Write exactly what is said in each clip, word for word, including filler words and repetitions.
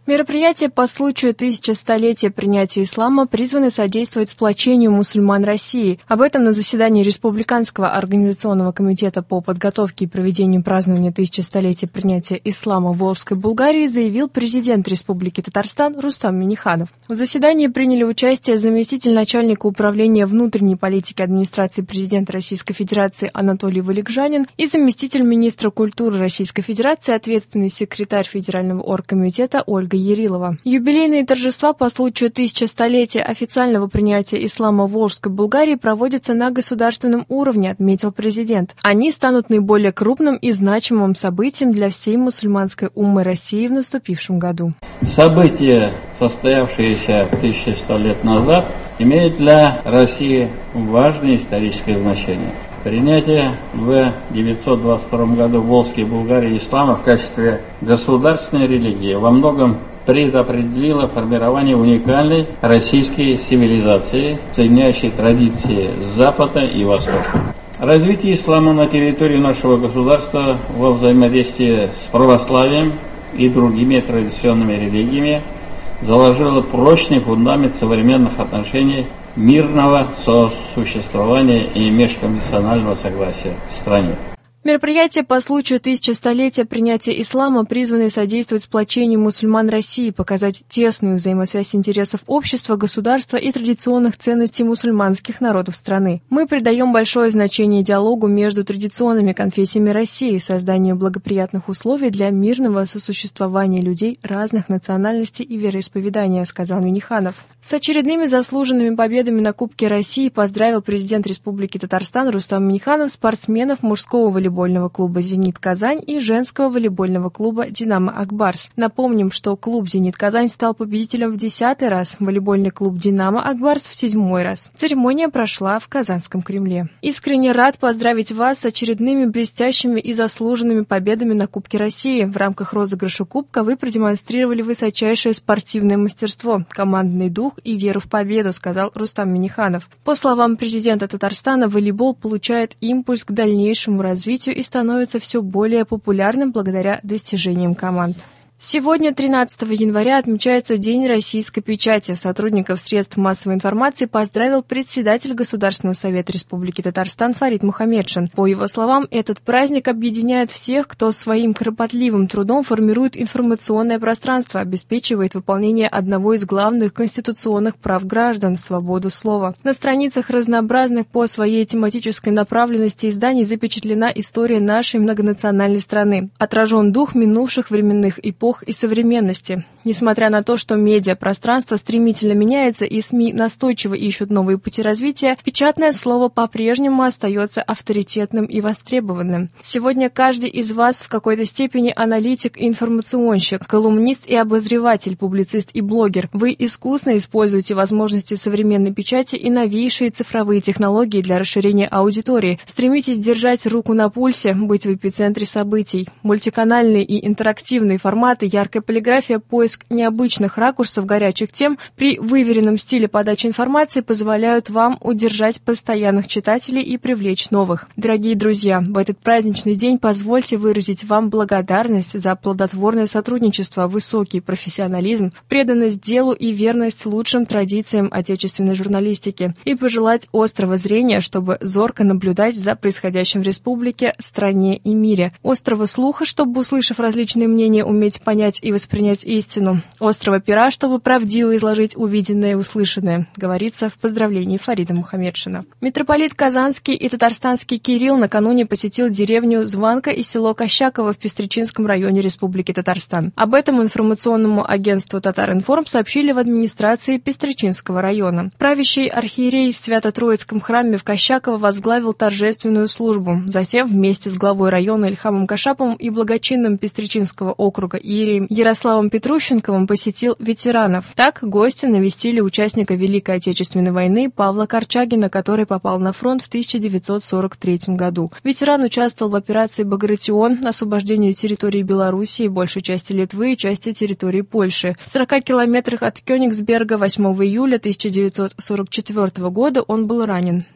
Мероприятия по случаю тысячелетия принятия ислама призваны содействовать сплочению мусульман России. Об этом на заседании Республиканского организационного комитета по подготовке и проведению празднования тысячелетия принятия ислама в Волжской Булгарии заявил президент Республики Татарстан Рустам Минниханов. В заседании приняли участие заместитель начальника управления внутренней политики администрации президента Российской Федерации Анатолий Валикжанин и заместитель министра культуры Российской Федерации, ответственный секретарь Федерального оргкомитета Ольга Ярилова. Юбилейные торжества по случаю тысячелетия официального принятия ислама в Волжской Булгарии проводятся на государственном уровне, отметил президент. Они станут наиболее крупным и значимым событием для всей мусульманской уммы России в наступившем году. События, состоявшиеся тысяча сто лет назад, имеют для России важное историческое значение. Принятие в девятьсот двадцать втором году в Волжской Булгарии ислама в качестве государственной религии во многом предопределило формирование уникальной российской цивилизации, соединяющей традиции Запада и Востока. Развитие ислама на территории нашего государства во взаимодействии с православием и другими традиционными религиями заложило прочный фундамент современных отношений, мирного сосуществования и межконфессионального согласия в стране. Мероприятия по случаю тысячелетия принятия ислама призваны содействовать сплочению мусульман России, показать тесную взаимосвязь интересов общества, государства и традиционных ценностей мусульманских народов страны. Мы придаем большое значение диалогу между традиционными конфессиями России, созданию благоприятных условий для мирного сосуществования людей разных национальностей и вероисповедания, сказал Минниханов. С очередными заслуженными победами на Кубке России поздравил президент Республики Татарстан Рустам Минниханов спортсменов мужского волейбола волейбольного клуба «Зенит Казань» и женского волейбольного клуба «Динамо Акбарс». Напомним, что клуб «Зенит Казань» стал победителем в десятый раз, волейбольный клуб «Динамо Акбарс» в седьмой раз. Церемония прошла в Казанском Кремле. Искренне рад поздравить вас с очередными блестящими и заслуженными победами на Кубке России. В рамках розыгрыша Кубка вы продемонстрировали высочайшее спортивное мастерство, командный дух и веру в победу, сказал Рустам Минниханов. По словам президента Татарстана, волейбол получает импульс к дальнейшему развитию и становится все более популярным благодаря достижениям команд. Сегодня, тринадцатого января, отмечается День российской печати. Сотрудников средств массовой информации поздравил председатель Государственного совета Республики Татарстан Фарид Мухаммедшин. По его словам, этот праздник объединяет всех, кто своим кропотливым трудом формирует информационное пространство, обеспечивает выполнение одного из главных конституционных прав граждан – свободу слова. На страницах разнообразных по своей тематической направленности изданий запечатлена история нашей многонациональной страны. Отражен дух минувших временных эпох и современности. Несмотря на то, что медиапространство стремительно меняется и СМИ настойчиво ищут новые пути развития, печатное слово по-прежнему остается авторитетным и востребованным. Сегодня каждый из вас в какой-то степени аналитик и информационщик, колумнист и обозреватель, публицист и блогер. Вы искусно используете возможности современной печати и новейшие цифровые технологии для расширения аудитории. Стремитесь держать руку на пульсе, быть в эпицентре событий. Мультиканальные и интерактивные форматы, яркая полиграфия, поиск необычных ракурсов горячих тем при выверенном стиле подачи информации позволяют вам удержать постоянных читателей и привлечь новых. Дорогие друзья, в этот праздничный день позвольте выразить вам благодарность за плодотворное сотрудничество, высокий профессионализм, преданность делу и верность лучшим традициям отечественной журналистики и пожелать острого зрения, чтобы зорко наблюдать за происходящим в республике, стране и мире, острого слуха, чтобы, услышав различные мнения, уметь понять и воспринять истину, острого пера, чтобы правдиво изложить увиденное и услышанное, говорится в поздравлении Фарида Мухаммедшина. Митрополит Казанский и Татарстанский Кирилл накануне посетил деревню Званка и село Кощаково в Пестричинском районе Республики Татарстан. Об этом информационному агентству «Татаринформ» сообщили в администрации Пестричинского района. Правящий архиерей в Свято-Троицком храме в Кощаково возглавил торжественную службу. Затем вместе с главой района Ильхамом Кашаповым и благочинным Пестричинского округа иереем Ярославом Петрущенковым посетил ветеранов. Так, гости навестили участника Великой Отечественной войны Павла Корчагина, который попал на фронт в тысяча девятьсот сорок третьем году. Ветеран участвовал в операции «Багратион», освобождении территории Белоруссии, большей части Литвы и части территории Польши. В сорока километрах от Кёнигсберга восьмого июля тысяча девятьсот сорок четвёртого года он был ранен.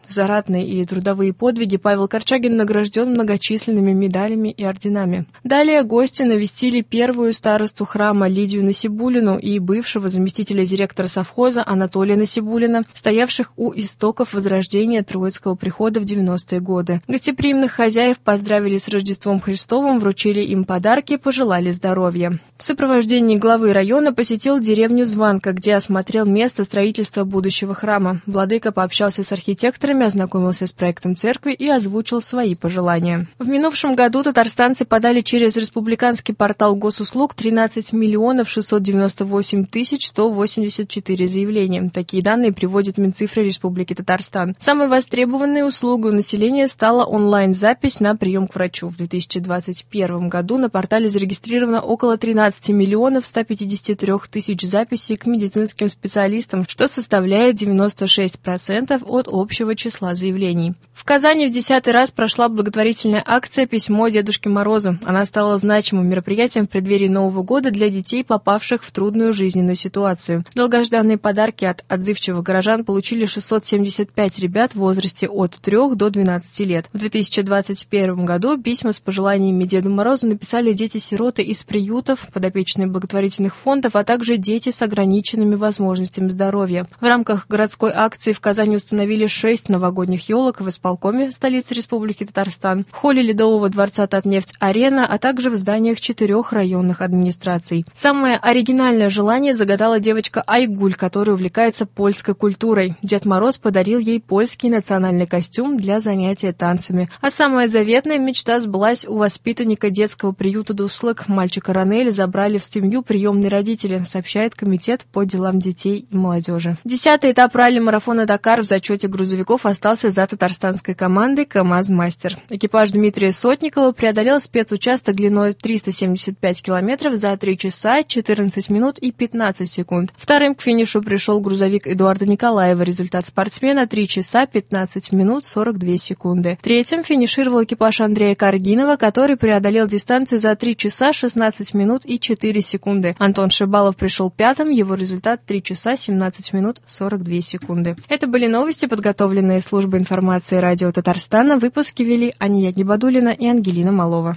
За ратные и трудовые подвиги Павел Корчагин награжден многочисленными медалями и орденами. Далее гости навестили первую старосту храма Лидию Насибуллину и бывшего заместителя директора совхоза Анатолия Насибуллина, стоявших у истоков возрождения Троицкого прихода в девяностые годы. Гостеприимных хозяев поздравили с Рождеством Христовым, вручили им подарки, пожелали здоровья. В сопровождении главы района посетил деревню Званка, где осмотрел место строительства будущего храма. Владыка пообщался с архитекторами, ознакомился с проектом церкви и озвучил свои пожелания. В минувшем году татарстанцы подали через республиканский портал госуслуг тринадцать миллионов шестьсот девяносто восемь тысяч сто восемьдесят четыре заявления. Такие данные приводит Минцифры Республики Татарстан. Самой востребованной услугой у населения стала онлайн-запись на прием к врачу. В две тысячи двадцать первом году на портале зарегистрировано около тринадцати миллионов ста пятидесяти трёх тысяч записей к медицинским специалистам, что составляет девяносто шесть процентов от общего числа заявлений. В Казани в десятый раз прошла благотворительная акция «Письмо Дедушке Морозу». Она стала значимым мероприятием в преддверии Нового года для детей, попавших в трудную жизненную ситуацию. Долгожданные подарки от отзывчивых горожан получили шестьсот семьдесят пять ребят в возрасте от трёх до двенадцати лет. В две тысячи двадцать первом году письма с пожеланиями Деду Морозу написали дети-сироты из приютов, подопечные благотворительных фондов, а также дети с ограниченными возможностями здоровья. В рамках городской акции в Казани установили шесть новогодних елок в исполкоме столицы Республики Татарстан, в холле Ледового дворца Татнефть-Арена, а также в зданиях четырех районных администраций. Самое оригинальное желание загадала девочка Айгуль, которая увлекается польской культурой. Дед Мороз подарил ей польский национальный костюм для занятия танцами. А самая заветная мечта сбылась у воспитанника детского приюта «Дуслык». Мальчика Ранеля забрали в семью приемные родители, сообщает Комитет по делам детей и молодежи. Десятый этап ралли-марафона «Дакар» в зачете грузовиков остался за татарстанской командой «КамАЗ-Мастер». Экипаж Дмитрия Сотникова преодолел спецучасток длиной триста семьдесят пять километров за три часа четырнадцать минут и пятнадцать секунд. Вторым к финишу пришел грузовик Эдуарда Николаева. Результат спортсмена — три часа пятнадцать минут сорок две секунды. Третьим финишировал экипаж Андрея Каргинова, который преодолел дистанцию за три часа шестнадцать минут и четыре секунды. Антон Шибалов пришел пятым, его результат — три часа семнадцать минут сорок две секунды. Это были новости, подготовленные службой информации радио Татарстана. Выпуски вели Ания Гибадуллина и Ангелина Малова.